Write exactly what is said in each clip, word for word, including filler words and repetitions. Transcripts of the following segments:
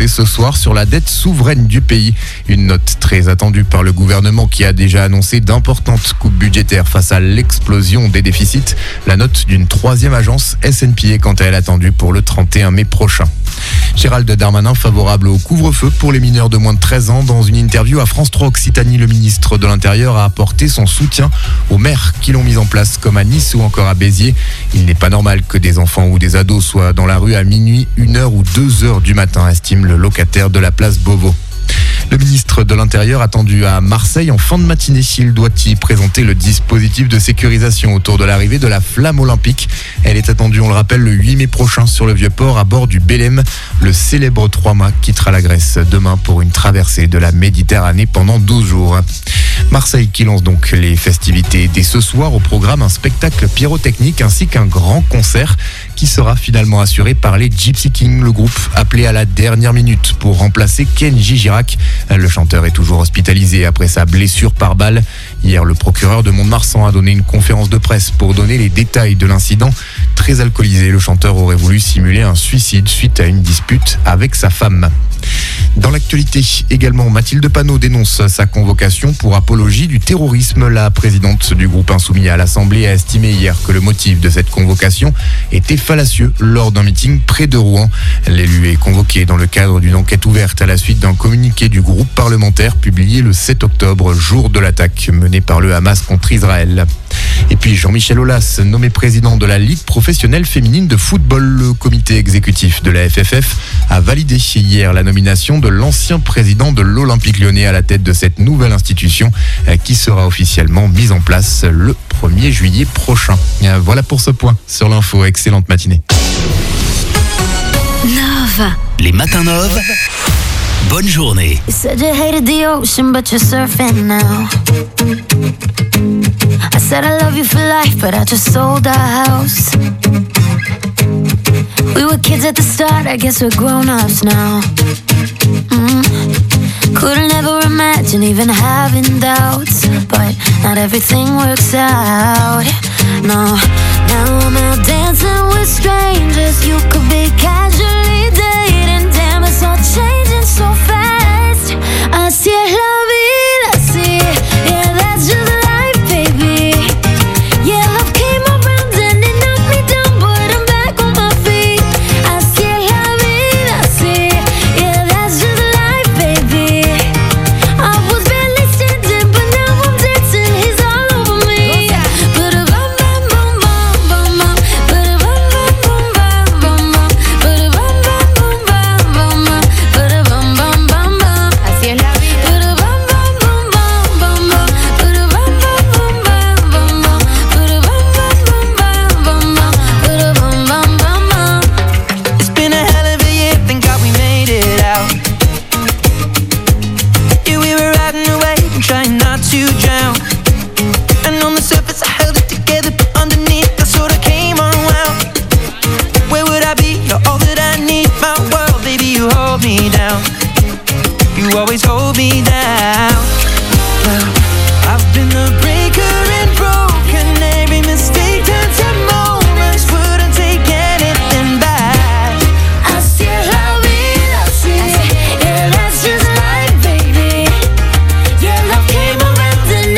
voter ce soir sur la dette souveraine du pays. Une note très attendue par le gouvernement qui a déjà annoncé d'importantes coupes budgétaires face à l'explosion des déficits. La note d'une troisième agence, S and P, est quant à elle attendue pour le trente et un mai prochain. Gérald Darmanin favorable au couvre-feu pour les mineurs de moins de treize ans. Dans une interview à France trois Occitanie, le ministre de l'Intérieur a apporté son soutien aux maires qui l'ont mis en place, comme à Nice ou encore à Béziers. Il n'est pas normal que des enfants ou des ados soient dans la rue à minuit, une heure ou deux heures du matin, estime le locataire de la place Beauvau. Le ministre de l'Intérieur attendu à Marseille en fin de matinée. Il doit y présenter le dispositif de sécurisation autour de l'arrivée de la flamme olympique. Elle est attendue, on le rappelle, le huit mai prochain sur le Vieux-Port à bord du Belém. Le célèbre trois-mâts quittera la Grèce demain pour une traversée de la Méditerranée pendant douze jours. Marseille qui lance donc les festivités dès ce soir. Au programme, un spectacle pyrotechnique ainsi qu'un grand concert qui sera finalement assuré par les Gypsy Kings, le groupe appelé à la dernière minute pour remplacer Kenji Girac. Le chanteur est toujours hospitalisé après sa blessure par balle. Hier, le procureur de Mont-de-Marsan a donné une conférence de presse pour donner les détails de l'incident. Très alcoolisé, le chanteur aurait voulu simuler un suicide suite à une dispute avec sa femme. Dans l'actualité également, Mathilde Panot dénonce sa convocation pour apologie du terrorisme. La présidente du groupe Insoumis à l'Assemblée a estimé hier que le motif de cette convocation était fallacieux lors d'un meeting près de Rouen. L'élu est convoqué dans le cadre d'une enquête ouverte à la suite d'un communiqué du groupe parlementaire publié le sept octobre, jour de l'attaque menée par le Hamas contre Israël. Et puis Jean-Michel Aulas, nommé président de la Ligue professionnelle féminine de football. Le comité exécutif de la F F F a validé hier la nomination de l'ancien président de l'Olympique Lyonnais à la tête de cette nouvelle institution qui sera officiellement mise en place le premier juillet prochain. Voilà pour ce point sur l'info. Excellente matinée. Nova. Les matins Nova. Bonne journée. You said you hated the ocean, but you're surfing now. I said I love you for life, but I just sold our house. We were kids at the start, I guess we're grown-ups now. Mm. Couldn't ever imagine even having doubts, but not everything works out. No, now I'm out dancing with strangers. You could be casually dating. Damn, it's all changing so fast. Así es la vida, sí. Yeah, that's just life, baby. Yeah, love came around and it knocked me down, but I'm back on my feet. Así es la vida, sí. Yeah, that's just life, baby. I was barely standing, but now I'm dancing. He's all over me. But a bum bum bum bum bum bum. But a bum bum bum bum bum bum. But a bum bum bum bum bum bum. But a bum bum bum bum. Así es la vida. But a bum bum bum bum bum bum. But a bum bum bum bum bum bum. But a bum bum bum bum bum bum. But a bum bum bum bum. It's been a hell of a year, thank God we made it out. Yeah, we were riding away and trying not to drown. And on the surface I held it together, but underneath I sort of came unwound. Where would I be? You're all that I need, my world, baby, you hold me down. You always hold me down. Well, I've been the breaker and broken. Every mistake turned to moments. Wouldn't take anything back. Así es la vida, sí. Yeah, that's just life, baby. Yeah, love came around and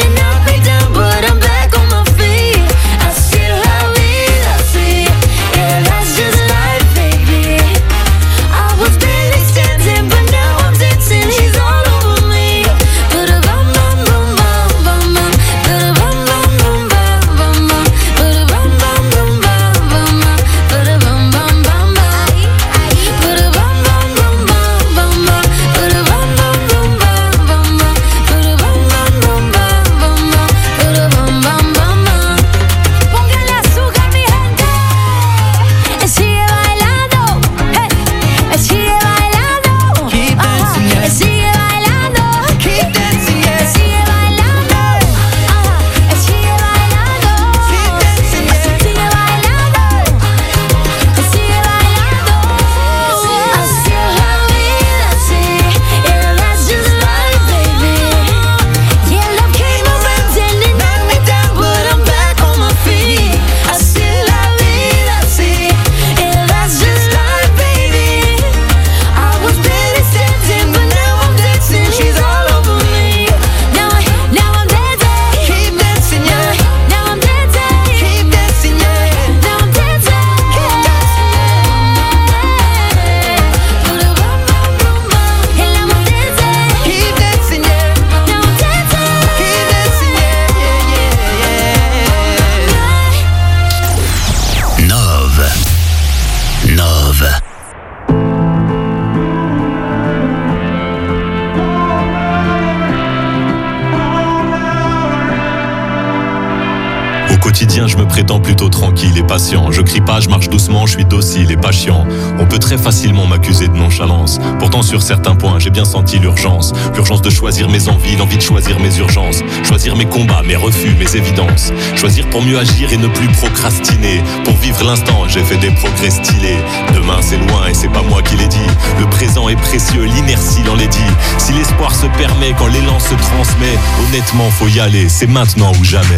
quotidien, je me prétends plutôt tranquille et patient. Je crie pas, je marche doucement, je suis docile et pas chiant. On peut très facilement m'accuser de nonchalance. Pourtant, sur certains points, j'ai bien senti l'urgence. L'urgence de choisir mes envies, l'envie de choisir mes urgences. Choisir mes combats, mes refus, mes évidences. Choisir pour mieux agir et ne plus procrastiner. Pour vivre l'instant, j'ai fait des progrès stylés. Demain, c'est loin et c'est pas moi qui l'ai dit. Le présent est précieux, l'inertie l'en l'est dit. Si l'espoir se permet, quand l'élan se transmet, honnêtement, faut y aller. C'est maintenant ou jamais.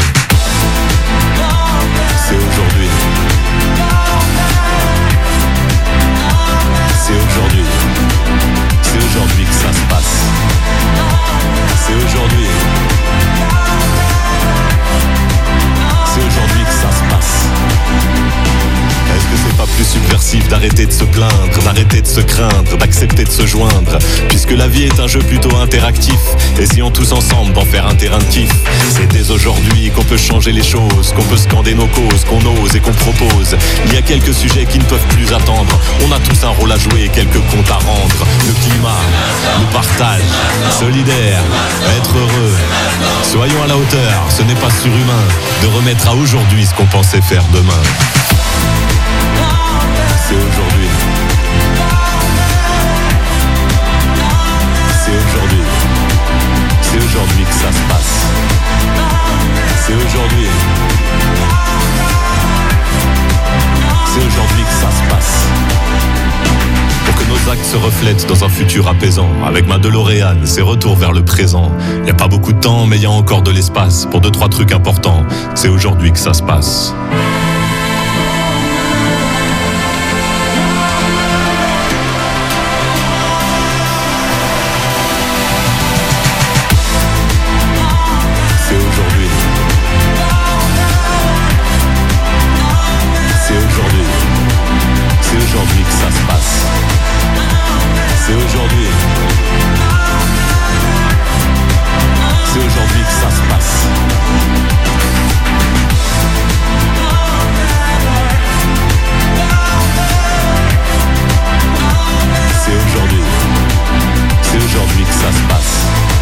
C'est aujourd'hui. C'est aujourd'hui. C'est aujourd'hui que ça se passe. C'est aujourd'hui. C'est aujourd'hui que ça se passe. Est-ce que c'est pas plus subversif d'arrêter de se plaindre, d'arrêter de se craindre, d'accepter de se joindre? Puisque la vie est un jeu plutôt interactif, essayons tous ensemble d'en faire un terrain de kiff. C'est dès aujourd'hui qu'on peut changer les choses, qu'on peut scander nos causes, qu'on ose et qu'on propose. Il y a quelques sujets qui ne peuvent plus attendre. On a tous un rôle à jouer et quelques comptes à rendre. Le climat, le partage, solidaire, être heureux. Soyons à la hauteur, ce n'est pas surhumain de remettre à aujourd'hui ce qu'on pensait faire demain. C'est aujourd'hui. C'est aujourd'hui. C'est aujourd'hui que ça se passe. C'est aujourd'hui. C'est aujourd'hui que ça se passe. Pour que nos actes se reflètent dans un futur apaisant. Avec ma DeLorean, c'est retour vers le présent. Y a pas beaucoup de temps, mais y a encore de l'espace pour deux, trois trucs importants. C'est aujourd'hui que ça se passe. C'est aujourd'hui. C'est aujourd'hui que ça se passe. C'est aujourd'hui. C'est aujourd'hui que ça se passe.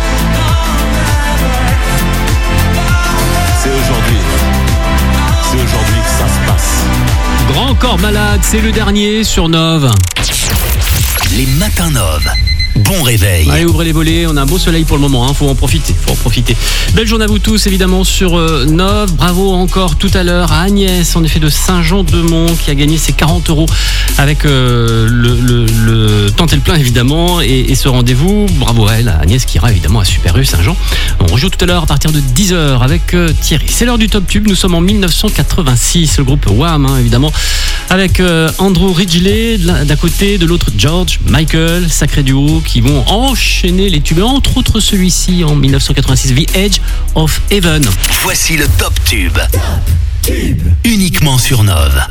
C'est aujourd'hui. C'est aujourd'hui que ça se passe. Grand Corps Malade, c'est le dernier sur Nove. Les matins Nove. Bon réveil. Allez, ouvrez les volets, on a un beau soleil pour le moment, hein. Faut en profiter, faut en profiter. Belle journée à vous tous, évidemment, sur euh, Nove. Bravo encore tout à l'heure à Agnès, en effet, de Saint-Jean-de-Mont, qui a gagné ses quarante euros avec euh, le, le, le Tenter le plein, évidemment, et, et ce rendez-vous. Bravo à elle, à Agnès, qui ira évidemment à Super U Saint-Jean. On rejoue tout à l'heure à partir de dix heures avec euh, Thierry. C'est l'heure du Top Tube, nous sommes en dix-neuf cent quatre-vingt-six, le groupe Wham, hein, évidemment, avec euh, Andrew Ridgeley d'un côté, de l'autre George Michael, sacré duo, qui vont enchaîner les tubes, entre autres celui-ci en dix-neuf cent quatre-vingt-six, The Edge of Heaven. Voici le Top Tube. Top Tube. Uniquement sur Nove.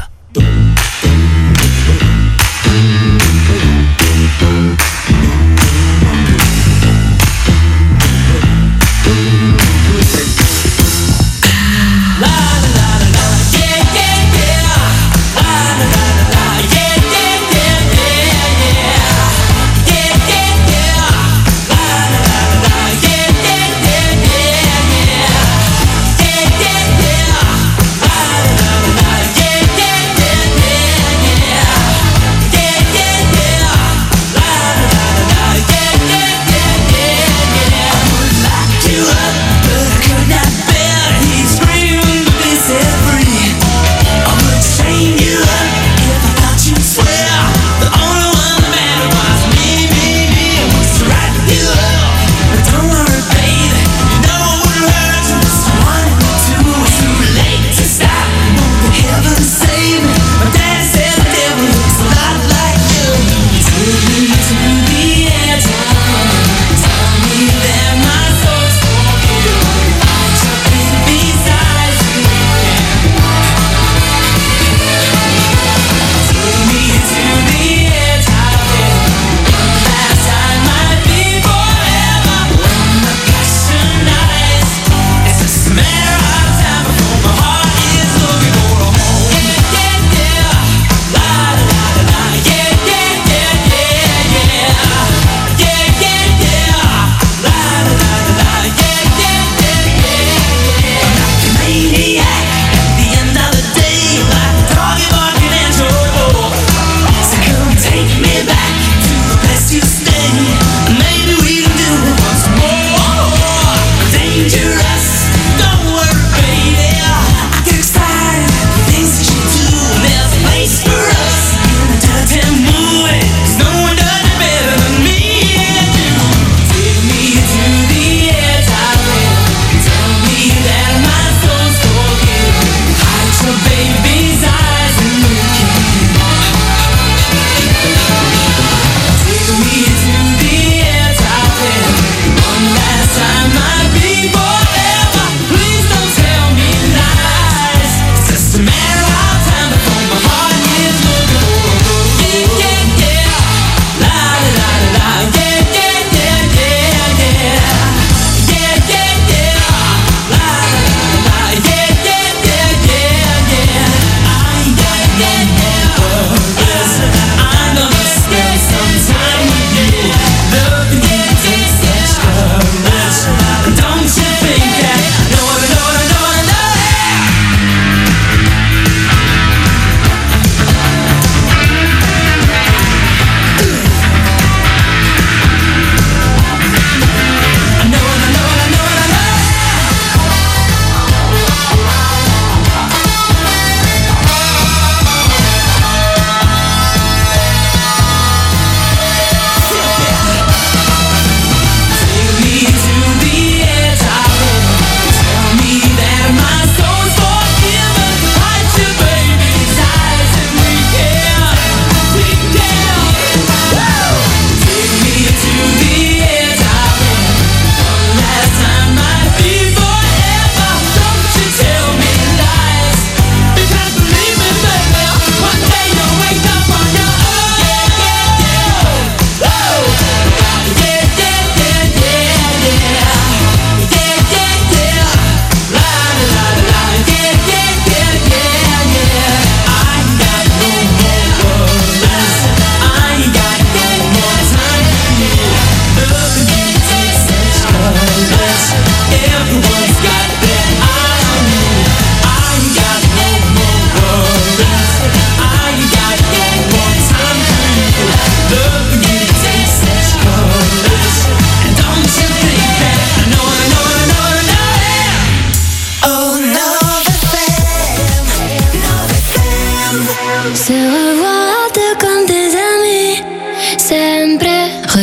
Yeah.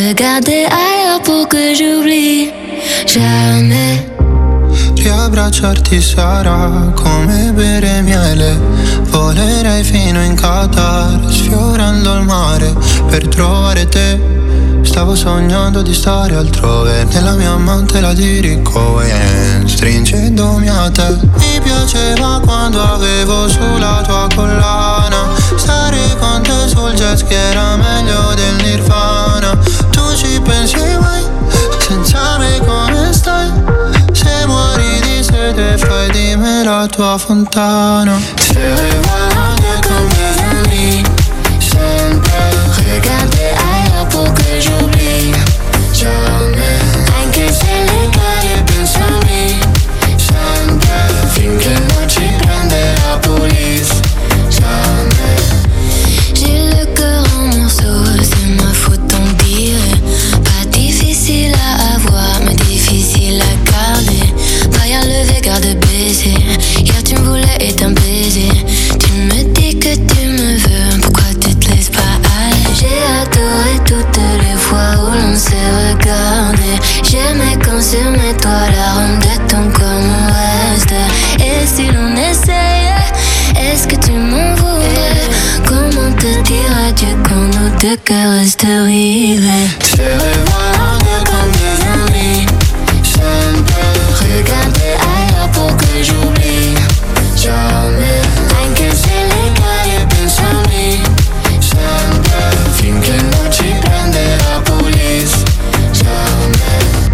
regarder ailleurs pour que j'oublie. Jamais. Riabbracciarti sarà come bere miele. Volerei fino in Qatar, sfiorando il mare per trovare te. Stavo sognando di stare altrove, nella mia amante la dirico e stringendomi a te. Mi piaceva quando avevo sulla tua collana, stare con te sul jet ski era meglio del Nirvana. Tu ci pensi mai, senza me come stai? Se muori di sete fai di me la tua fontana. Se regarder comme des amis, sempre regarder ailleurs pour que j'oublie. Jamais, anche se le cade penso a me, sempre, finché non ci prende la police. Jamais. J'ai le cœur en morceaux, c'est ma faute tant pis. Pas difficile à avoir, mais difficile à garder. Pas à lever, garde baiser. Hier tu me voulais et t'un baiser. Tu me dis que tu me veux, pourquoi tu te laisses pas aller? J'ai adoré toutes les fois où l'on s'est regardé. J'aimais quand sur mes toits l'arôme de ton corps mon reste. Et si l'on essayait, est-ce que tu m'en voudrais? Comment te dire adieu quand nos deux cœurs restent rivés? Se regarder comme des amis, sempre Regarder ailleurs pour que j'oublie. jamais, Anche se le cade penso a me, sempre, finché non ci prende la police. Jamais,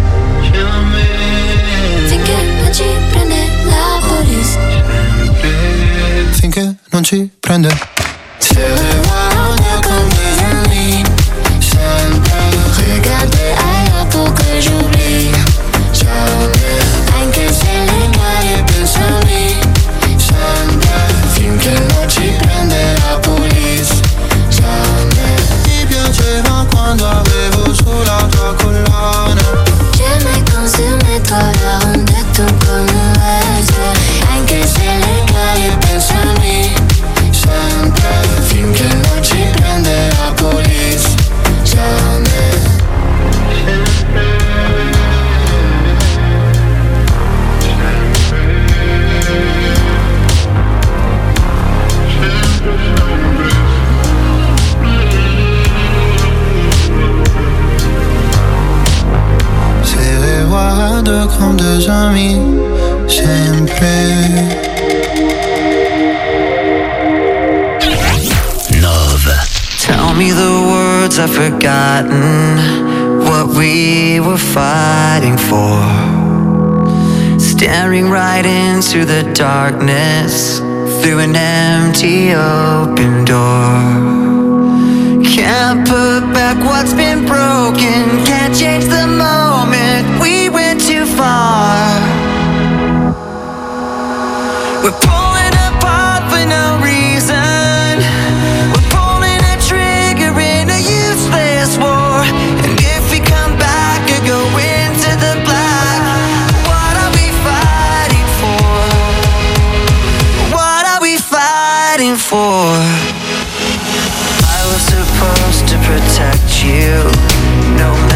finché non ci prende la police. finché non ci prende. Se regarder comme des amis, sempre Regarder ailleurs pour que j'oublie. jamais, Anche se le cade penso a me, sempre, finché non ci prende la police. Jamais. Mi piaceva quando avevo sulla tua collana, j'aimais quand sur mes toits l'arôme de ton corps me reste. Anche se le cade penso a me, sempre, finché non ci prende la police. Jamais. Se regarder comme des amis, sempre. Nove. Tell me the words I've forgotten, what we were fighting for. Staring right into the darkness, through an empty open door. Can't put back what's been broken, can't change the moment, we went too far. We're pulling apart for no reason, we're pulling a trigger in a useless war. And if we come back or go into the black, what are we fighting for? What are we fighting for? I was supposed to protect you, no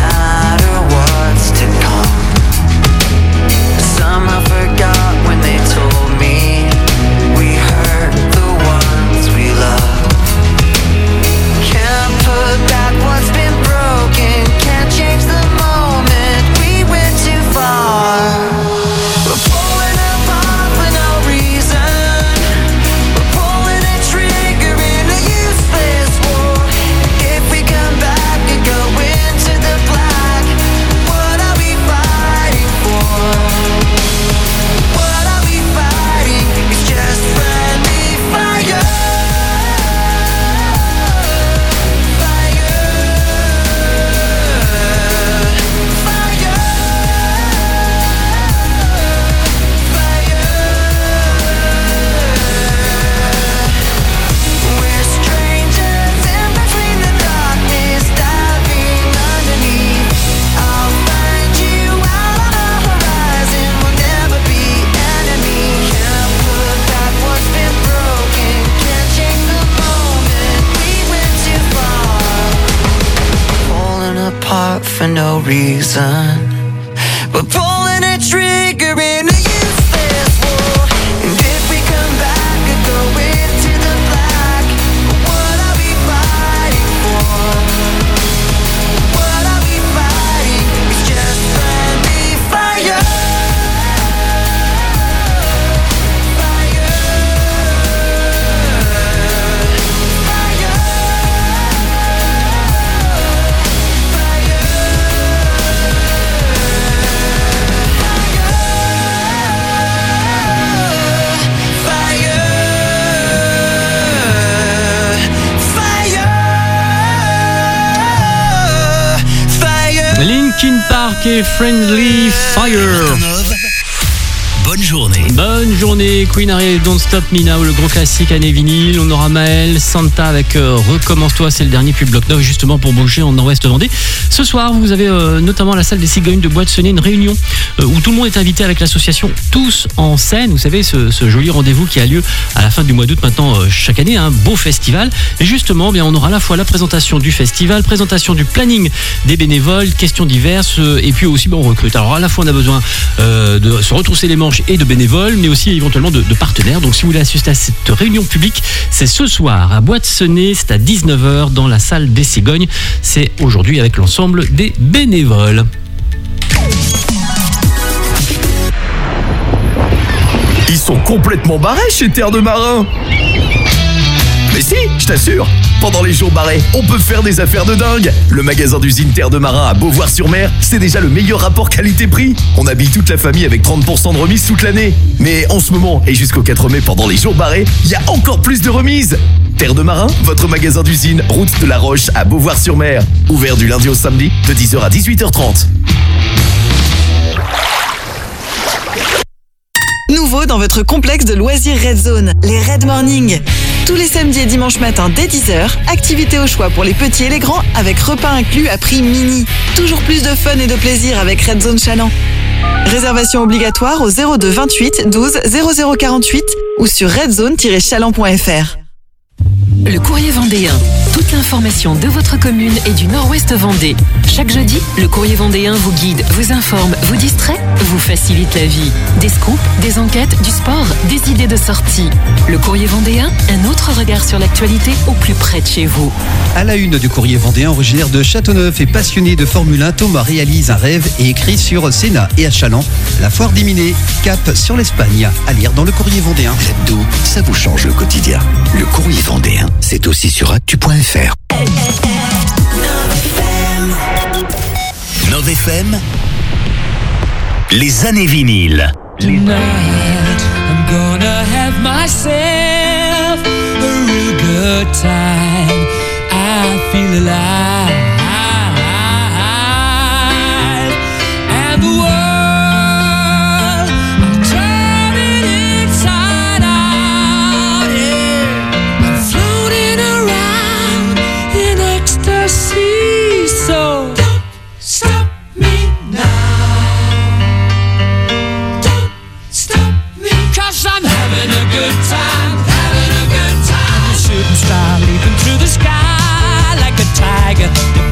heart for no reason. We're pulling a trigger in a useless war. And if we come back and go into the black, what are we fighting for? What are we fighting? It's just friendly fire. Linkin Park et Friendly Fire. Bonne journée. Bonne journée, Queen arrive, Don't Stop Me Now, le gros classique année vinyle. On aura Maël, Santa avec euh, Recommence-toi, c'est le dernier puis Bloc neuf justement pour bouger en Nord-Ouest Vendée. Ce soir, vous avez euh, notamment à la salle des Cigognes de Bois-de-Saunier une réunion euh, où tout le monde est invité avec l'association Tous en scène. Vous savez, ce, ce joli rendez-vous qui a lieu à la fin du mois d'août maintenant euh, chaque année, un beau festival. Et justement, bien, on aura à la fois la présentation du festival, présentation du planning des bénévoles, questions diverses euh, et puis aussi, ben, on recrute. Alors à la fois, on a besoin euh, de se retrousser les manches et de bénévoles, mais aussi éventuellement de, de partenaires. Donc si vous voulez assister à cette réunion publique, c'est ce soir à Bois-de-Saunier, c'est à dix-neuf heures dans la salle des Cigognes. C'est aujourd'hui avec l'ensemble des bénévoles. Ils sont complètement barrés chez Terre de Marin. Mais si, je t'assure, pendant les jours barrés, on peut faire des affaires de dingue. Le magasin d'usine Terre de Marin à Beauvoir-sur-Mer, c'est déjà le meilleur rapport qualité-prix. On habille toute la famille avec trente pour cent de remise toute l'année. Mais en ce moment, et jusqu'au quatre mai pendant les jours barrés, il y a encore plus de remises. Terre de Marin, votre magasin d'usine, route de la Roche à Beauvoir-sur-Mer. Ouvert du lundi au samedi, de dix heures à dix-huit heures trente. Nouveau dans votre complexe de loisirs Red Zone, les Red Morning. Tous les samedis et dimanches matin dès dix heures, activités au choix pour les petits et les grands avec repas inclus à prix mini. Toujours plus de fun et de plaisir avec Red Zone Chaland. Réservation obligatoire au zéro deux vingt-huit douze zéro zéro quarante-huit ou sur redzone tiret chaland point f r. Le Courrier Vendéen. Toute l'information de votre commune et du Nord-Ouest Vendée. Chaque jeudi, le Courrier Vendéen vous guide, vous informe, vous distrait, vous facilite la vie. Des scoops, des enquêtes, du sport, des idées de sortie. Le Courrier Vendéen, un autre regard sur l'actualité au plus près de chez vous. À la une du Courrier Vendéen, originaire de Châteauneuf et passionné de Formule un, Thomas réalise un rêve et écrit sur Sénat et à Chaland. La foire d'Éminé, cap sur l'Espagne. À lire dans le Courrier Vendéen. L'hebdo, ça vous change le quotidien. Le Courrier Vendéen, c'est aussi sur actu point f r. Nov F M, les années vinyles. Tonight, I'm gonna have myself a real good time. I feel alive. And the world, I'm turning inside out, yeah. I'm floating around in ecstasy, so don't stop me now. Don't stop me, 'cause I'm having a good time, having a good time. Shooting star leaping through the sky like a tiger.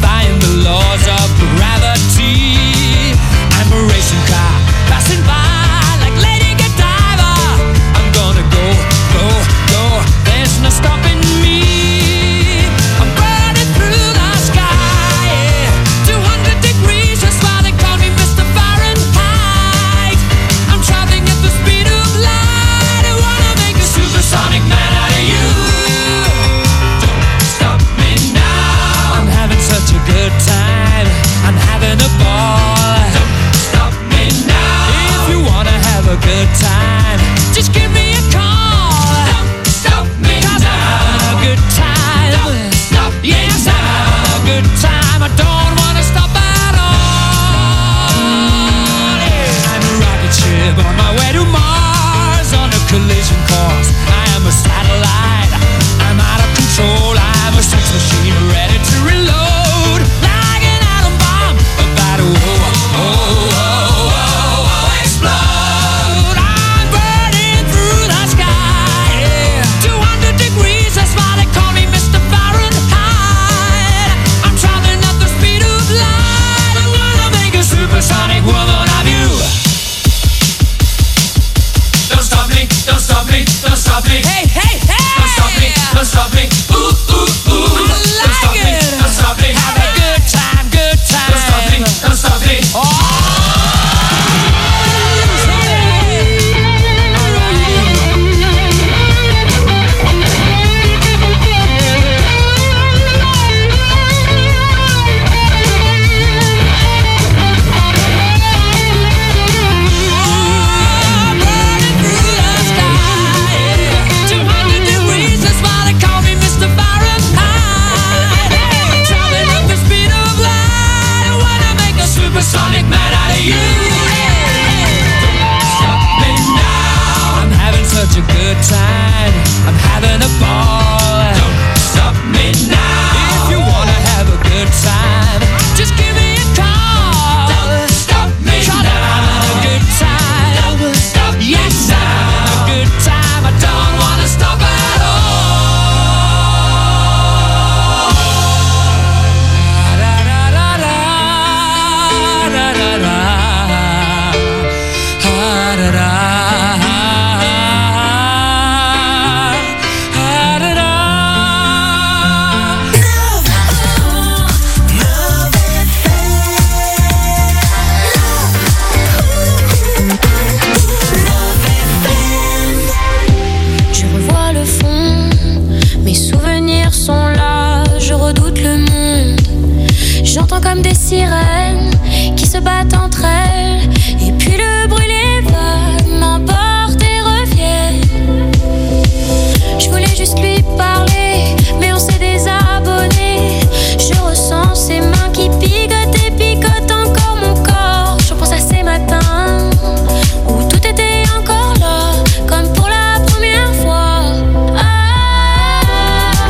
sirènes qui se battent entre elles. Et puis le bruit les vagues m'emportent et reviennent. Je voulais juste lui parler, mais on s'est désabonné. Je ressens ses mains qui picotent et picotent encore mon corps. Je pense à ces matins où tout était encore là, comme pour la première fois. Ah,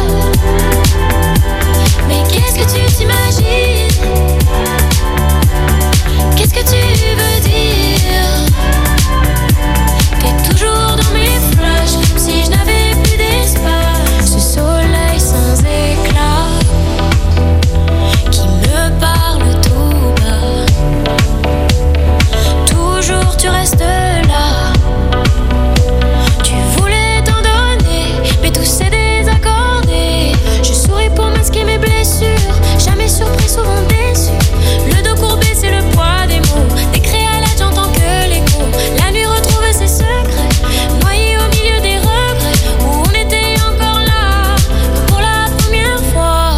mais qu'est-ce que tu t'imagines? Qu'est-ce que tu veux dire? T'es toujours dans mes flashs, comme si je n'avais plus d'espace. Ce soleil sans éclat qui me parle tout bas. Toujours tu restes là. Tu voulais t'en donner, mais tout s'est désaccordé. Je souris pour masquer mes blessures, jamais surpris, souvent déçu. Le dos courbé, c'est le poids des mots. Des créalades, j'entends que l'écho. La nuit retrouve ses secrets, noyé au milieu des regrets, où on était encore là, pour la première fois.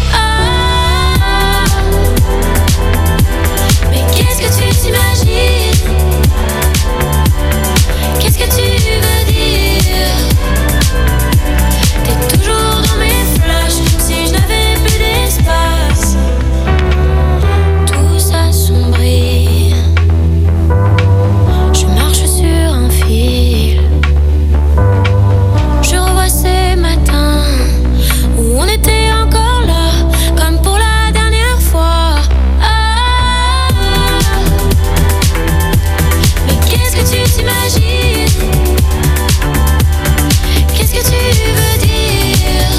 Ah, mais qu'est-ce que tu t'imagines? Qu'est-ce que tu veux dire? T'es toujours dans mes flashs, comme si je n'avais plus d'espace. Tout s'assombrit. Je marche sur un fil. Je revois ces matins où on était encore là, comme pour la dernière fois. Ah, mais qu'est-ce que tu t'imagines? Qu'est-ce que tu veux dire?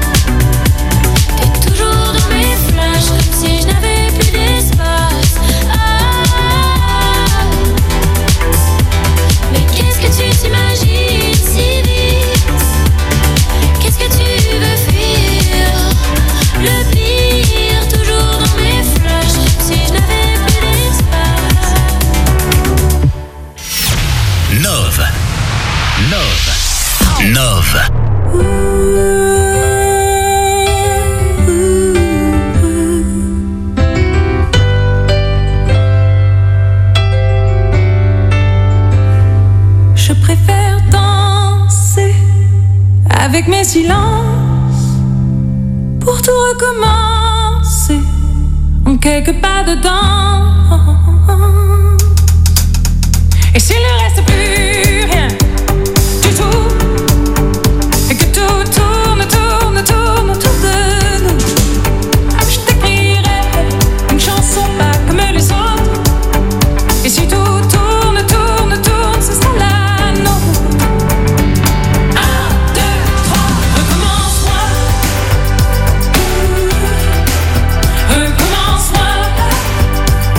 T'es toujours dans mes flashs, comme si je n'avais plus d'espace. Ah, mais qu'est-ce que tu t'imagines si vite? Qu'est-ce que tu veux fuir? Le pire, toujours dans mes flashs, comme si je n'avais plus d'espace. Nove. Nove. Nove. Je préfère danser avec mes silences pour tout recommencer en quelques pas dedans. Et s'il ne reste plus rien du tout, et que tout tourne, tourne, tourne autour de nous, je t'écrirai une chanson pas comme les autres. Et si tout tourne, tourne, tourne, ce sera la nôtre. Un, deux, trois, recommence-moi. Recommence-moi.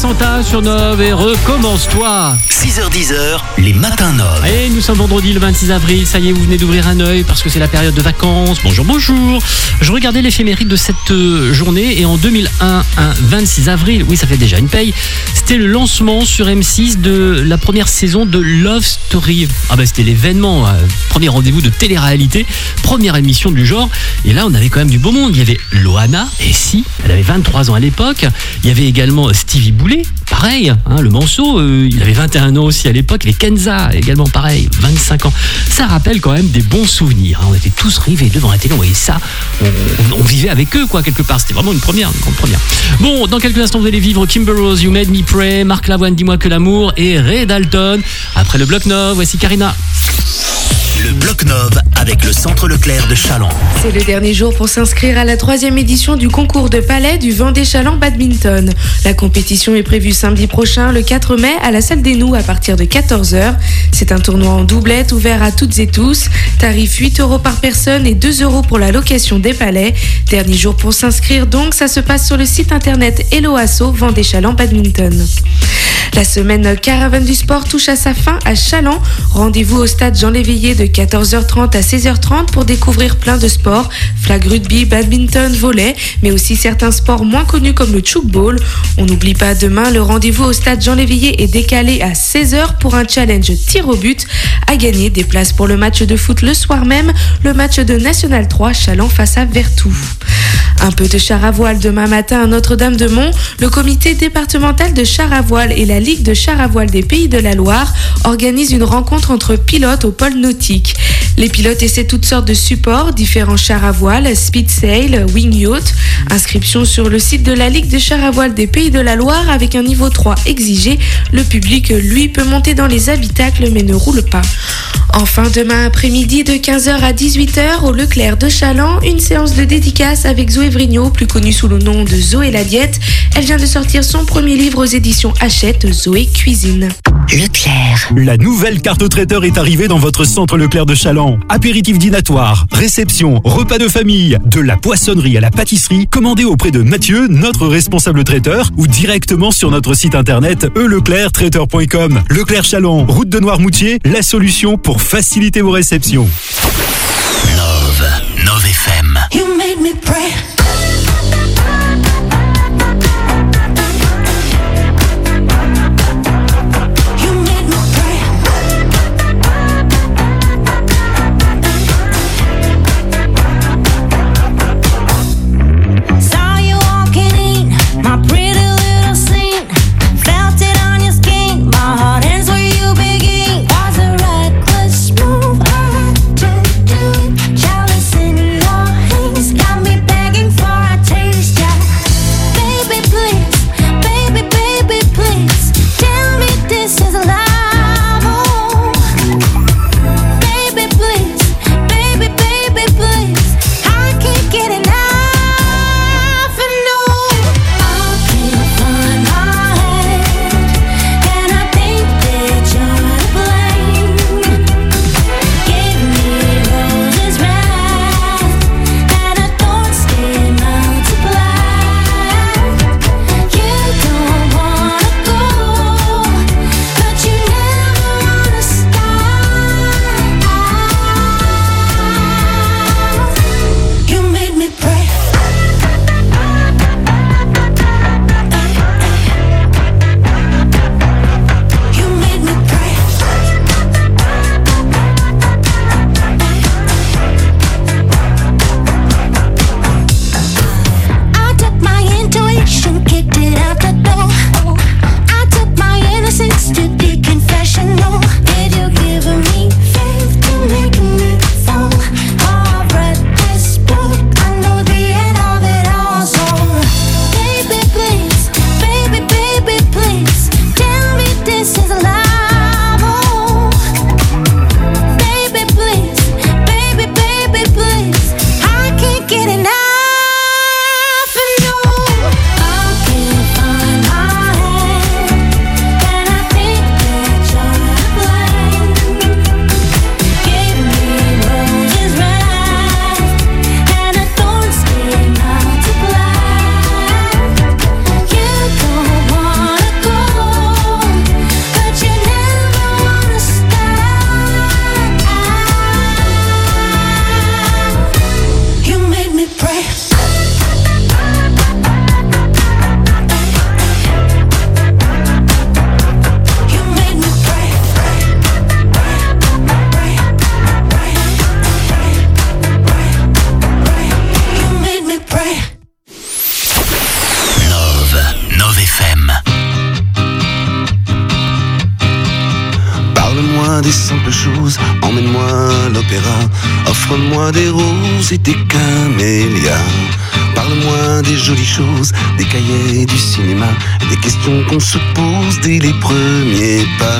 Santa sur Nov et recommence-toi. six heures dix, les matins Nov. Et nous sommes vendredi le vingt-six avril, ça y est, vous venez d'ouvrir un œil parce que c'est la période de vacances. Bonjour, bonjour. Je regardais l'éphéméride de cette journée et en deux mille un, un vingt-six avril, oui ça fait déjà une paye, c'était le lancement sur M six de la première saison de Love Story. Ah bah c'était l'événement, euh, premier rendez-vous de télé-réalité, première émission du genre. Et là on avait quand même du beau monde, il y avait Loana, et si, elle avait vingt-trois ans à l'époque. Il y avait également Stevie Boulet, pareil, hein, le Manceau, euh, il avait vingt et un ans aussi à l'époque. Il y avait Kenza, également pareil, vingt-cinq ans. Ça rappelle quand même des bons souvenirs. Hein. On était tous rivés devant la télé, on voyait ça, on, on, on vivait avec eux, quoi, quelque part. C'était vraiment une première, une grande première. Bon, dans quelques instants, vous allez vivre Kimber Rose, You Made Me Pray, Marc Lavoine, Dis-moi que l'amour, et Ray Dalton. Après le bloc Nov, voici Karina. Le bloc Nov avec le Centre Leclerc de Challans. C'est le dernier jour pour s'inscrire à la troisième édition du concours de palais du Vendée Challans Badminton. La compétition est prévue samedi prochain, le quatre mai, à la salle des Noues à partir de quatorze heures. C'est un tournoi en doublette ouvert à toutes et tous. Tarif huit euros par personne et deux euros pour la location des palais. Dernier jour pour s'inscrire donc, ça se passe sur le site internet Hello Asso Vendée Challans Badminton. La semaine Caravane du Sport touche à sa fin à Challans. Rendez-vous au stade Jean Léveillé de quatorze heures trente à seize heures trente pour découvrir plein de sports, flag rugby, badminton, volley, mais aussi certains sports moins connus comme le tchoukball. On n'oublie pas demain, le rendez-vous au stade Jean Léveillé est décalé à seize heures pour un challenge tir au but. À gagner des places pour le match de foot le soir même, le match de National trois Challans face à Vertou. Un peu de char à voile demain matin à Notre-Dame-de-Mont. Le comité départemental de char à voile et la Ligue de char à voile des Pays de la Loire organisent une rencontre entre pilotes au pôle nautique. Les pilotes essaient toutes sortes de supports, différents chars à voile, speed sail, wing yacht. Inscription sur le site de la Ligue de char à voile des Pays de la Loire avec un niveau trois exigé. Le public, lui, peut monter dans les habitacles mais ne roule pas. Enfin, demain après-midi de quinze heures à dix-huit heures au Leclerc de Challans, une séance de dédicace avec Zoé Vrignot, plus connue sous le nom de Zoé la Diète. Elle vient de sortir son premier livre aux éditions Hachette, Zoé Cuisine. Leclerc. La nouvelle carte au traiteur est arrivée dans votre centre Leclerc de Challans. Apéritif dînatoire, réception, repas de famille, de la poissonnerie à la pâtisserie, commandez auprès de Mathieu, notre responsable traiteur, ou directement sur notre site internet e leclerc traiteur point com. Leclerc Challans, route de Noirmoutier, la solution pour faciliter vos réceptions. Nov, Nov F M. You made me pray. Jealous in your hands got me begging for Parle-moi des simples choses, emmène-moi à l'opéra. Offre-moi des roses et des camélias. Parle-moi des jolies choses, des cahiers du cinéma, des questions qu'on se pose dès les premiers pas.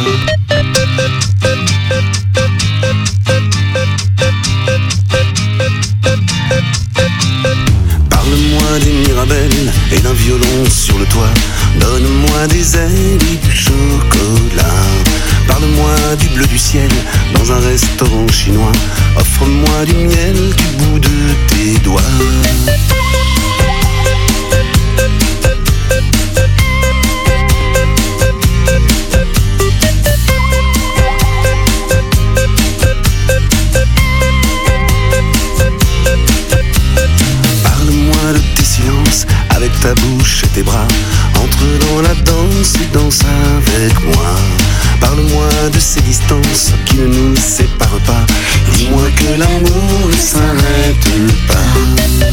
Parle-moi des Mirabelles et d'un violon sur le toit. Donne-moi des ailes et du chocolat. Parle-moi du bleu du ciel dans un restaurant chinois. Offre-moi du miel du bout de tes doigts. Parle-moi de tes silences avec ta bouche et tes bras. Entre dans la danse et danse avec moi. Parle-moi de ces distances qui ne nous séparent pas. Dis-moi que l'amour ne s'arrête pas.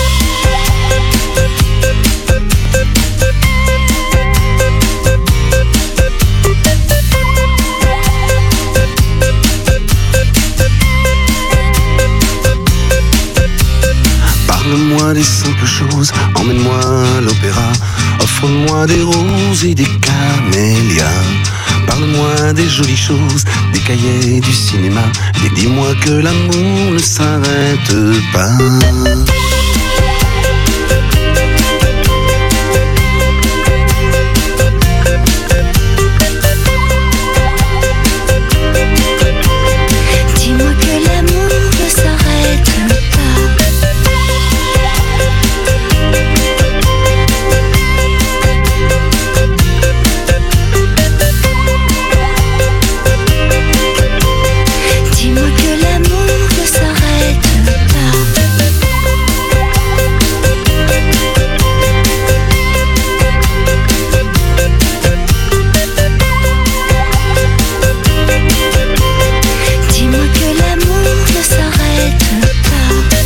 Parle-moi des simples choses, emmène-moi à l'opéra. Offre-moi des roses et des camélias. Parle-moi des jolies choses, des cahiers du cinéma. Et dis-moi que l'amour ne s'arrête pas. Dis-moi que l'amour ne s'arrête pas. Dis-moi que l'amour ne s'arrête pas. Dis-moi que l'amour ne s'arrête pas.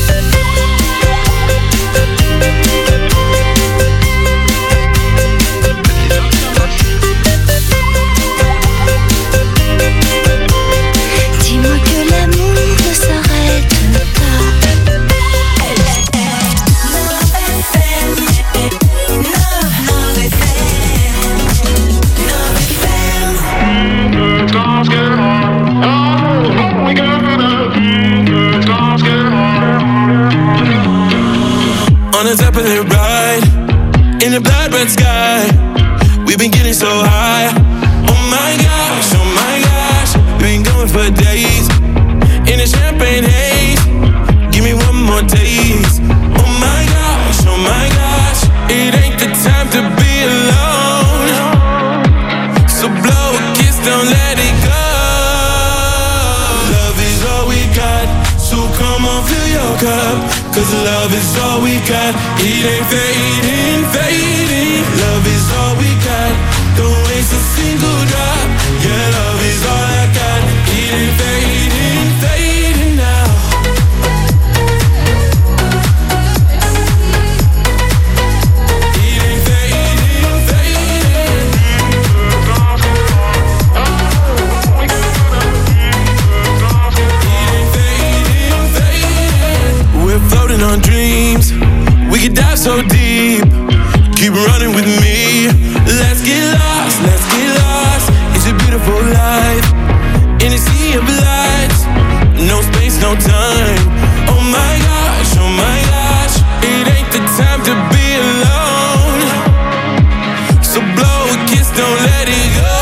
Dis-moi que l'amour ne s'arrête On the top of the ride, in the blood red sky, we've been getting so high. Oh my gosh, oh my gosh, we've been going for days, in a champagne haze. Give me one more taste. Oh my gosh, oh my gosh, it ain't the time to be alone. So blow a kiss, don't let it go. Love is all we got, so come on, fill your cup. Cause love is all we got. It ain't fading, fading. Love is all we got. Don't waste a single drop. Yeah, love is all I got. It ain't fading, fading now. It ain't fading, fading. It ain't fading, fading. We're floating on dreams. We could dive so deep. Keep running with me. Let's get lost, let's get lost. It's a beautiful life. In a sea of lights. No space, no time. Oh my gosh, oh my gosh. It ain't the time to be alone. So blow a kiss, don't let it go.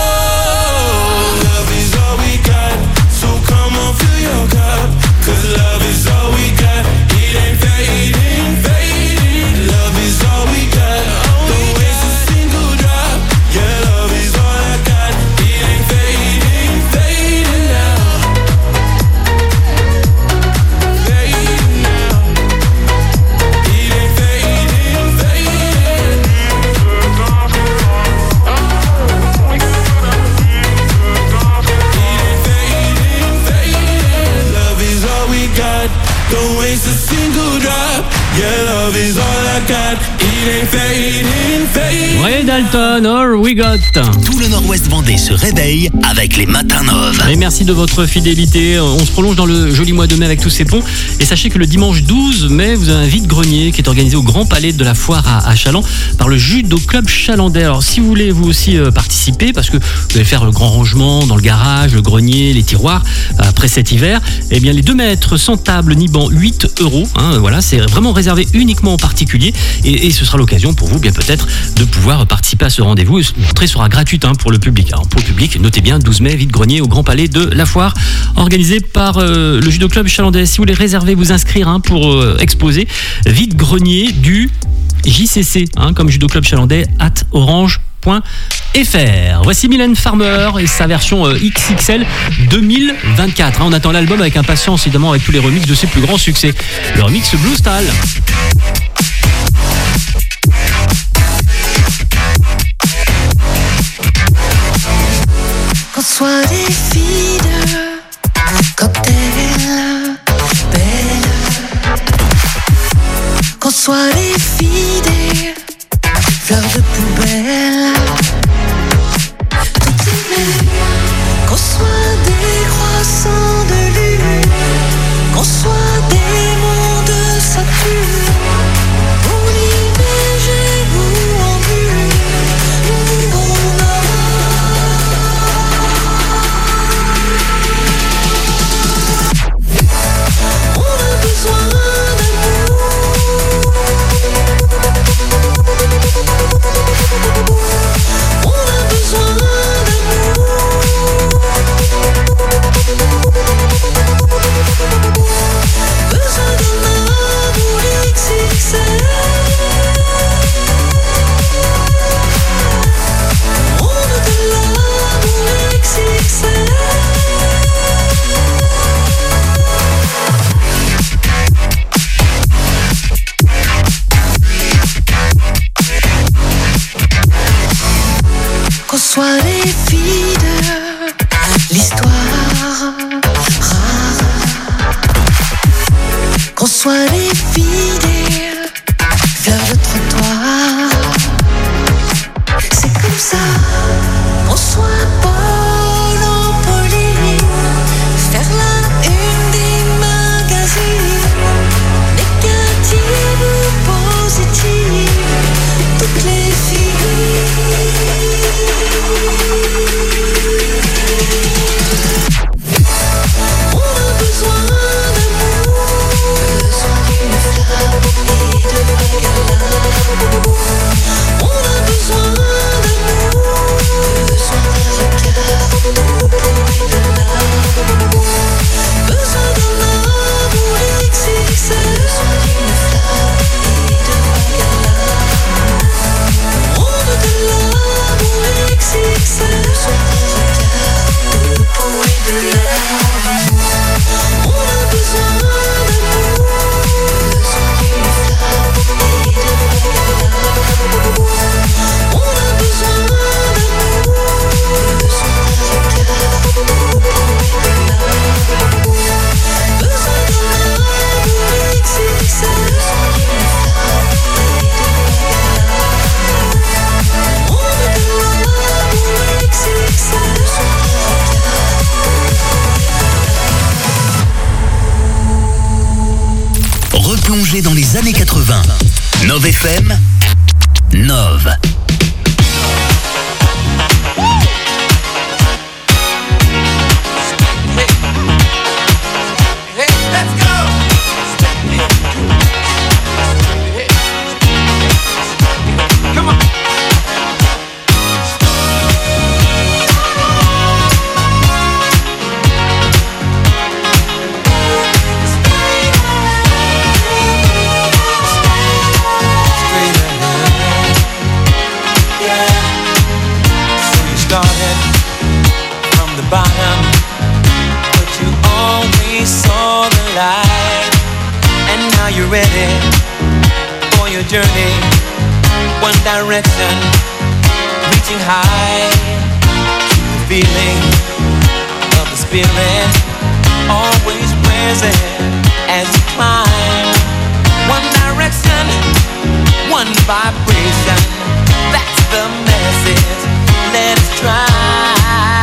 Love is all we got. So come on, fill your cup. Cause love is all we got. It ain't fading, fading. Love is all we got. Don't waste a single drop. Yeah, love is all I got. It ain't fading, fading now. Fading now. It ain't fading, fading. It ain't fading, fading. Love is all we got. Don't waste a single drop. Yeah, love is all I got. It Ray Dalton, All We Got. Tout le Nord-Ouest Vendée se réveille avec les matins Nov. Et merci de votre fidélité. On se prolonge dans le joli mois de mai avec tous ces ponts. Et sachez que le dimanche douze mai, vous avez un vide-grenier qui est organisé au Grand Palais de la Foire à, à Chaland par le Judo Club chalandais. Alors si vous voulez vous aussi euh, participer, parce que vous allez faire le grand rangement dans le garage, le grenier, les tiroirs euh, après cet hiver, eh bien les deux mètres sans table ni banc, huit euros. Hein, voilà, c'est vraiment réservé uniquement aux particuliers. Et, et ce sera l'occasion pour vous, bien peut-être, de pouvoir participer à ce rendez-vous. L'entrée sera gratuite hein, pour le public. Alors pour le public, notez bien, douze mai, vide-grenier au Grand Palais de la Foire, organisé par euh, le Judo Club chalandais. Si vous voulez réserver, vous inscrire hein, pour euh, exposer, vide-grenier du J C C, hein, comme Judo Club chalandais, at orange point f r. Voici Mylène Farmer et sa version euh, X X L deux mille vingt-quatre. Hein, on attend l'album avec impatience, évidemment, avec tous les remixes de ses plus grands succès. Le remix Blue Style. Qu'on soit des filles de cocktail, belle. Qu'on soit des filles des fleurs de poubelle. Tout est même. Qu'on soit des croissants de lune. Qu'on soit des monts de Saturne. Pour l'I V G ou en bulle, on a. On a besoin d'amour. On a besoin d'amour. Besoin d'un amour X X L. On a de l'amour X X L. Qu'on soit les filles de l'histoire rare. Qu'on soit les filles des fleurs de trottoir. C'est comme ça. Qu'on soit Paul en Pauline. Faire la une des magazines. Négative ou positive. Toutes les filles. On a besoin d'amour. Besoin d'une flamme et de vrais câlins. On a besoin d'amour. Besoin d'un regard au point de larmes. Besoin d'un amour X X L. Besoin d'une flamme et de vrais câlins. On a de l'amour X X L. Besoin d'un regard au point de larmes. On a besoin d'amour. Besoin d'une flamme et de vrais câlins. On a besoin d'amour. Besoin d'un regard au point de larmes. Besoin d'un amour X X L. Besoin d'une flamme et de vrais câlins. On a de l'amour X X L. Besoin d'un Replongez dans les années quatre-vingts. Nov F M, Nov. Bottom, but you always saw the light, and now you're ready for your journey. One direction, reaching high. Keep the feeling of the spirit always present as you climb. One direction, one vibration. That's the message. Let's try.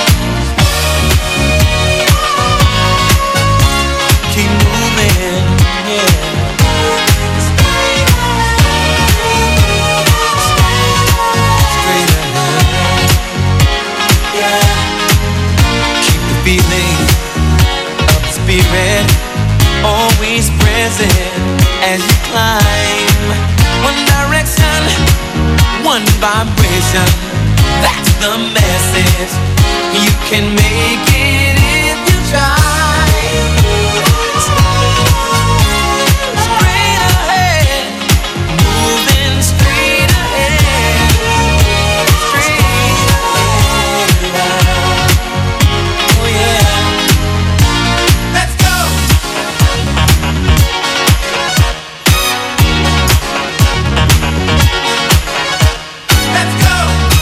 Keep moving, yeah. Straight ahead, yeah. Keep the feeling of the spirit always present as you climb. One direction, one vibration. That's the message. You can make it if you try. Straight ahead, moving straight ahead. Straight ahead. Oh yeah. Let's go. Let's go.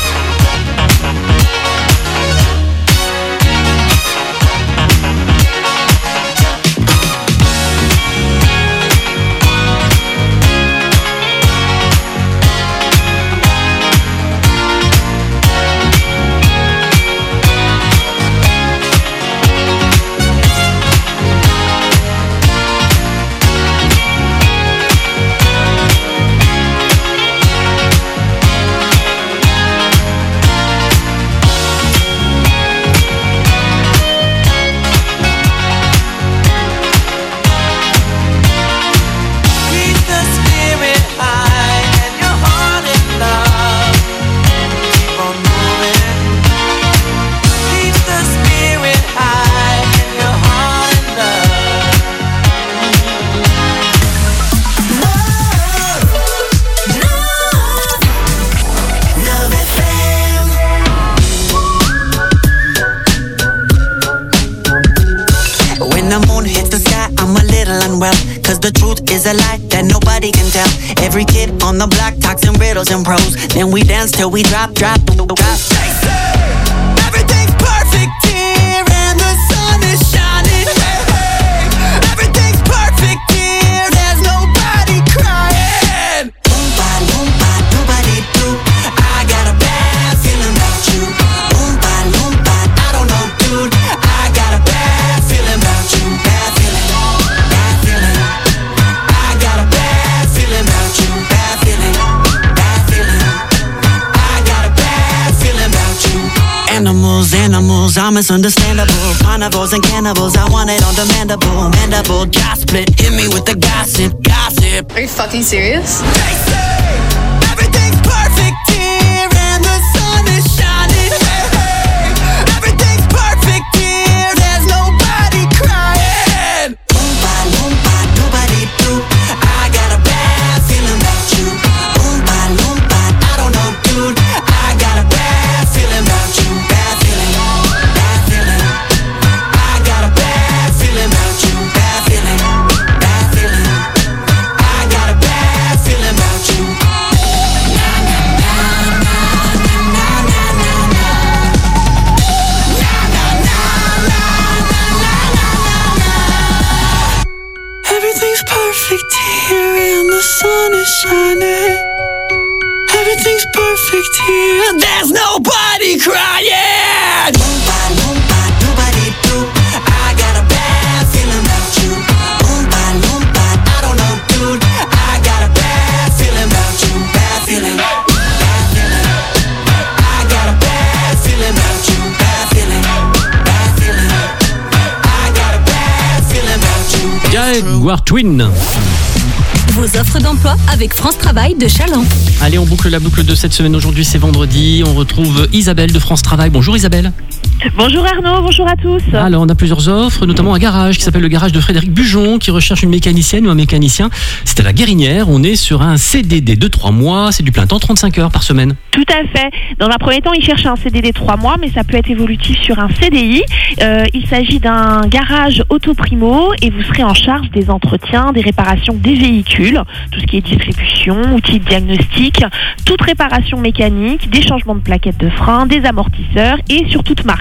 Keep the spirit high and your heart in love. Keep on moving. Keep the spirit high and your heart in love. Love F M. When the moon hits the sky, I'm a little unwell. Cause the truth is a lie that nobody can tell. Every kid on the block talks in riddles and prose. Then we dance till we drop, drop, drop. They say everything's perfect here and the sun is shining. Hey, hey. Everything's perfect here, there's nobody crying. Oompa, loompa, doobity-doo. I got a bad feeling about you. Oompa, loompa, I don't know, dude. I got a bad feeling about you. Bad feeling, bad feeling. I got a bad feeling about you. Bad feeling, bad feeling. I got a bad feeling about you. Animals, animals, I'm misunderstandable. Carnivores and cannibals, I want it on demandable. Mandible, jaw split, hit me with the gossip, gossip. Are you fucking serious? They say everything's perfect here and the sun is shining. Hey, hey. Everything's perfect here, there's nobody crying. Oompa, loompa, doobity-doo. I got a bad feeling about you. Oompa, loompa, I don't know, dude. I got a bad feeling about you. Bad feeling, bad feeling. I got a bad feeling about you. Bad feeling, bad feeling. I got a bad feeling about you. Everything's perfect here and the sun is shining. Everything's perfect here, there's nobody crying. Oompa, loompa, doobity-doo. I got a bad feeling about you. Oompa, loompa, I don't know, dude. I got a bad feeling about you. Bad feeling, bad feeling. I got a bad feeling about you. Bad feeling, bad feeling. I got a bad feeling about you. Jaguar Twin. Vos offres d'emploi avec France Travail de Chaland. Allez, on boucle la boucle de cette semaine. Aujourd'hui, c'est vendredi. On retrouve Isabelle de France Travail. Bonjour Isabelle. Bonjour Arnaud, bonjour à tous. Alors, on a plusieurs offres, notamment un garage qui s'appelle le garage de Frédéric Bujon, qui recherche une mécanicienne ou un mécanicien. C'est à la Guérinière. On est sur un C D D de trois mois. C'est du plein temps, trente-cinq heures par semaine. Tout à fait. Dans un premier temps, il cherche un C D D trois mois, mais ça peut être évolutif sur un C D I. Euh, il s'agit d'un garage auto-primo et vous serez en charge des entretiens, des réparations des véhicules, tout ce qui est distribution, outils de diagnostic, toute réparation mécanique, des changements de plaquettes de frein, des amortisseurs et sur toute marque.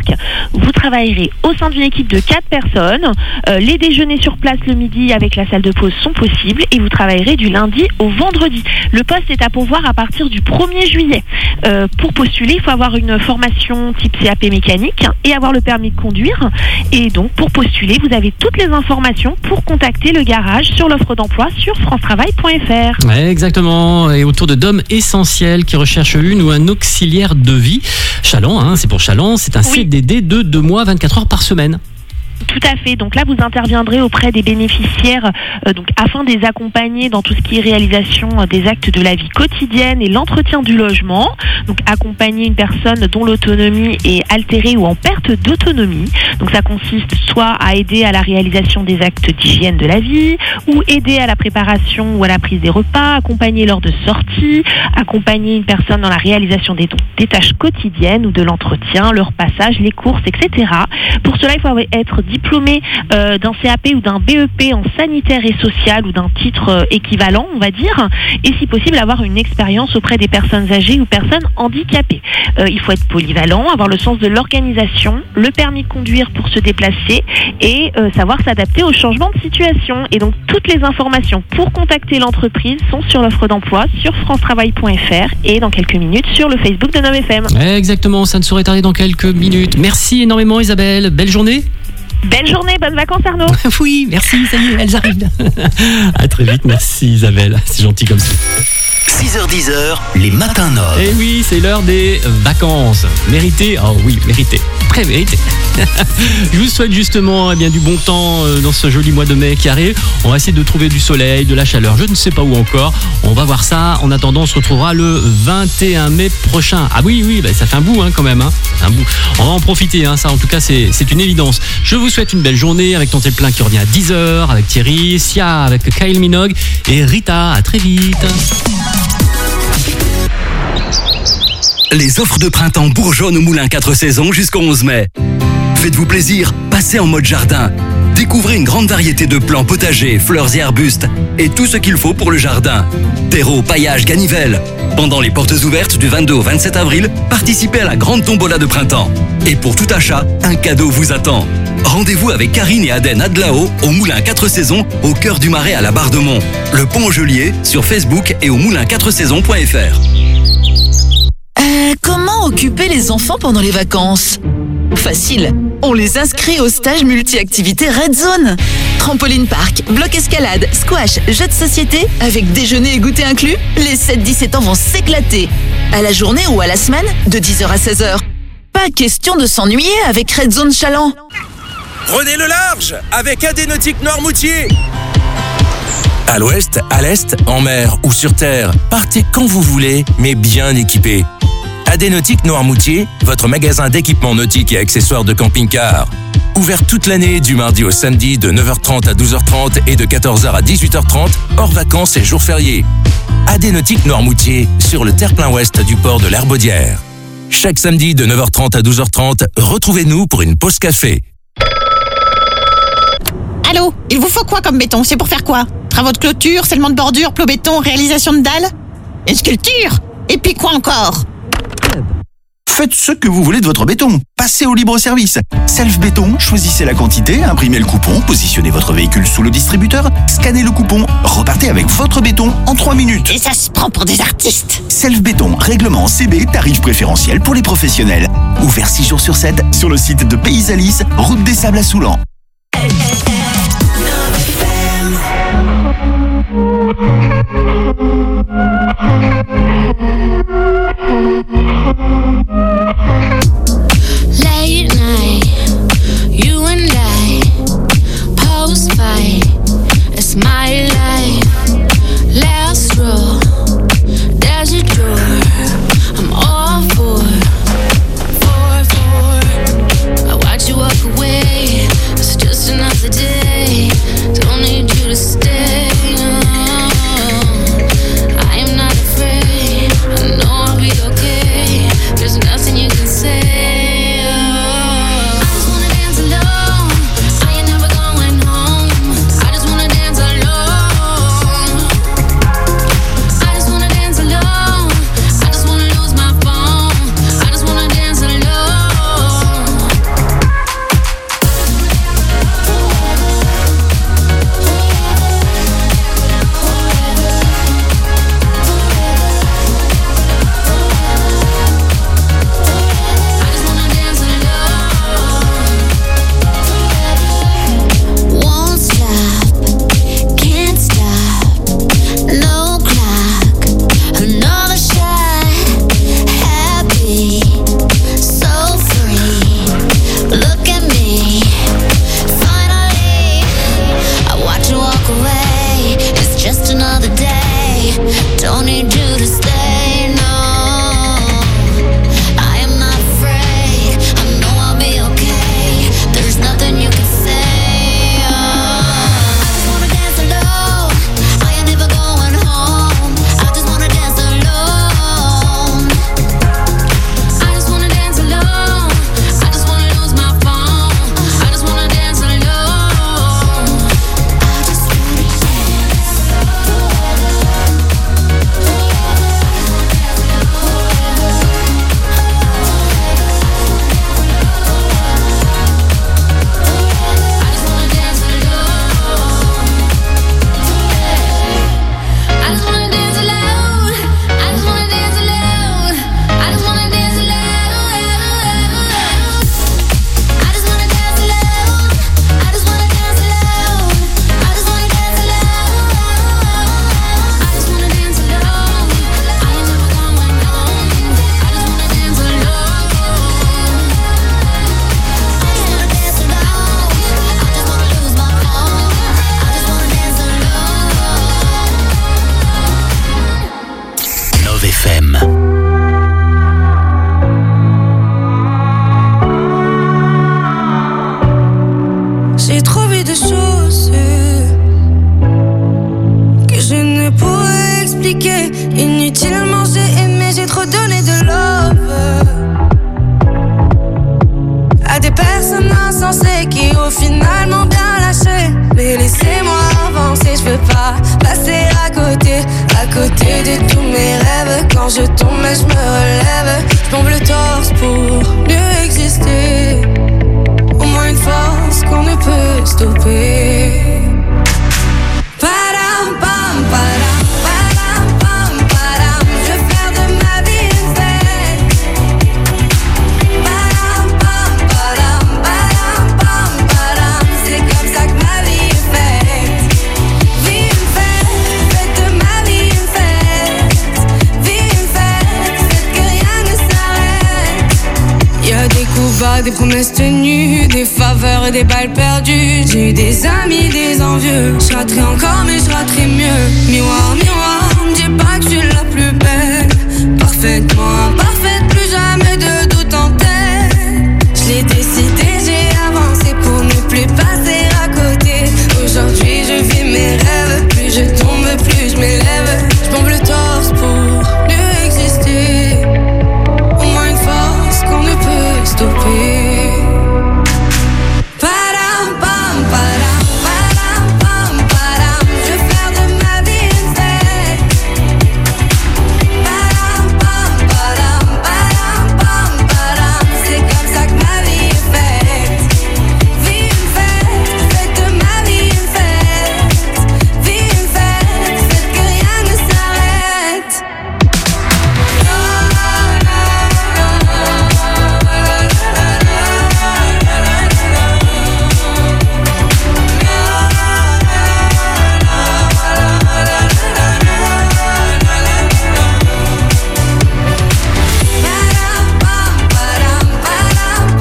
Park. Vous travaillerez au sein d'une équipe de quatre personnes. Euh, les déjeuners sur place le midi avec la salle de pause sont possibles et vous travaillerez du lundi au vendredi. Le poste est à pourvoir à partir du premier juillet. Euh, pour postuler, il faut avoir une formation type C A P mécanique et avoir le permis de conduire. Et donc, pour postuler, vous avez toutes les informations pour contacter le garage sur l'offre d'emploi sur france travail point f r. Ouais, exactement. Et autour de d'hommes essentiels qui recherchent une ou un auxiliaire de vie. Chaland, hein, c'est pour Chaland, c'est un Oui. C D D de deux mois, vingt-quatre heures par semaine. Tout à fait. Donc là, vous interviendrez auprès des bénéficiaires euh, donc afin de les accompagner dans tout ce qui est réalisation euh, des actes de la vie quotidienne et l'entretien du logement. Donc accompagner une personne dont l'autonomie est altérée ou en perte d'autonomie. Donc ça consiste soit à aider à la réalisation des actes d'hygiène de la vie ou aider à la préparation ou à la prise des repas, accompagner lors de sorties, accompagner une personne dans la réalisation des, des tâches quotidiennes ou de l'entretien, leur passage, les courses, et cetera. Pour cela, il faut être diplômé euh, d'un C A P ou d'un B E P en sanitaire et social ou d'un titre euh, équivalent, on va dire, et si possible avoir une expérience auprès des personnes âgées ou personnes handicapées. Euh, il faut être polyvalent, avoir le sens de l'organisation, le permis de conduire pour se déplacer et euh, savoir s'adapter aux changements de situation. Et donc toutes les informations pour contacter l'entreprise sont sur l'offre d'emploi sur france travail point f r et dans quelques minutes sur le Facebook de Nov F M. Exactement, ça ne saurait tarder dans quelques minutes. Merci énormément Isabelle, belle journée. Belle journée, bonnes vacances Arnaud. Oui, merci, ça y est, elles arrivent. À très vite, merci Isabelle, c'est gentil comme ça. six heures dix, les matins Nov. Et oui, c'est l'heure des vacances. Méritées, oh oui, méritées, très méritées. Je vous souhaite justement eh bien, du bon temps euh, dans ce joli mois de mai qui arrive. On va essayer de trouver du soleil, de la chaleur, je ne sais pas où encore. On va voir ça. En attendant, on se retrouvera le vingt et un mai prochain. Ah oui, oui, bah, ça fait un bout hein, quand même. Hein. Ça fait un bout. On va en profiter, hein, ça en tout cas c'est, c'est une évidence. Je vous souhaite une belle journée avec Tonté Plein qui revient à dix heures, avec Thierry, Sia, avec Kyle Minogue et Rita. À très vite. Les offres de printemps bourgeonnent au Moulin quatre saisons jusqu'au onze mai. Faites-vous plaisir, passez en mode jardin. Découvrez une grande variété de plants potagers, fleurs et arbustes et tout ce qu'il faut pour le jardin. Terreau, paillage, ganivelle. Pendant les portes ouvertes du vingt-deux au vingt-sept avril, participez à la grande tombola de printemps. Et pour tout achat, un cadeau vous attend. Rendez-vous avec Karine et Aden Adlao au Moulin quatre saisons au cœur du Marais à la Barre de Mont. Le Pont au Gelier sur Facebook et au moulin quatre saisons point f r. Euh, comment occuper les enfants pendant les vacances ? Facile, on les inscrit au stage multi-activité Red Zone. Trampoline park, bloc escalade, squash, jeux de société, avec déjeuner et goûter inclus, les sept dix-sept ans vont s'éclater. À la journée ou à la semaine, de dix heures à seize heures. Pas question de s'ennuyer avec Red Zone Chaland. Prenez le large avec A D Nautique Noirmoutier. À l'ouest, à l'est, en mer ou sur terre, partez quand vous voulez, mais bien équipé. A D Nautique Noirmoutier, votre magasin d'équipements nautiques et accessoires de camping-car. Ouvert toute l'année du mardi au samedi de neuf heures trente à douze heures trente et de quatorze heures à dix-huit heures trente, hors vacances et jours fériés. A D Nautique Noirmoutier, sur le terre-plein ouest du port de l'Herbaudière. Chaque samedi de neuf heures trente à douze heures trente, retrouvez-nous pour une pause café. Allô, il vous faut quoi comme béton? C'est pour faire quoi? Travaux de clôture, scellement de bordure, plos béton, réalisation de dalles? Une sculpture? Et puis quoi encore? Faites ce que vous voulez de votre béton. Passez au libre-service. Self Béton, choisissez la quantité, imprimez le coupon, positionnez votre véhicule sous le distributeur, scannez le coupon, repartez avec votre béton en trois minutes. Et ça se prend pour des artistes. Self Béton, règlement C B, tarif préférentiel pour les professionnels. Ouvert six jours sur sept sur le site de Pays Alice, route des Sables à Soulan. Late night, you and I, post fight, it's my life. Last row, there's a door, I'm all for, for, for. I watch you walk away, it's just another day, don't need you to stay. Oh. faut finalement bien lâcher. Mais laissez-moi avancer, je veux pas passer à côté, à côté de tous mes rêves. Quand je tombe, je me relève, je plombe le torse pour mieux exister. Au moins une force qu'on ne peut stopper. Padam, pam, padam, padam, pam, padam. Je veux faire de ma vie une fête. Padam, pam, padam, padam, pam, padam. C'est comme ça que ma vie est faite. Vie une fête, faites de ma vie une fête. Vie une fête, faites que rien ne s'arrête. Y'a des coups bas, des promesses tenues, des faveurs et des balles perdues. J'ai eu des amis, des envieux. Je raterai encore mais je raterai mieux. Miroir, miroir, me dis pas que je suis la plus belle. Parfaitement imparfaite.